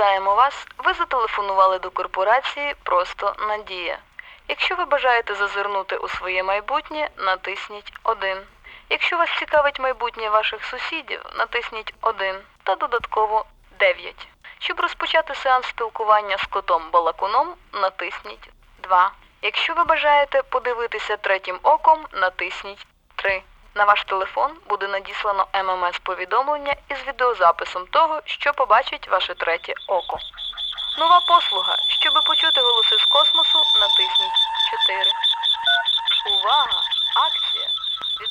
Вітаємо вас! Ви зателефонували до корпорації «Просто Надія». Якщо ви бажаєте зазирнути у своє майбутнє, натисніть 1. Якщо вас цікавить майбутнє ваших сусідів, натисніть 1 та додатково 9. Щоб розпочати сеанс спілкування з котом-балакуном, натисніть 2. Якщо ви бажаєте подивитися третім оком, натисніть 3. На ваш телефон буде надіслано ММС-повідомлення із відеозаписом того, що побачить ваше третє око. Нова послуга. Щоби почути голоси з космосу, натисніть 4. Увага! Акція!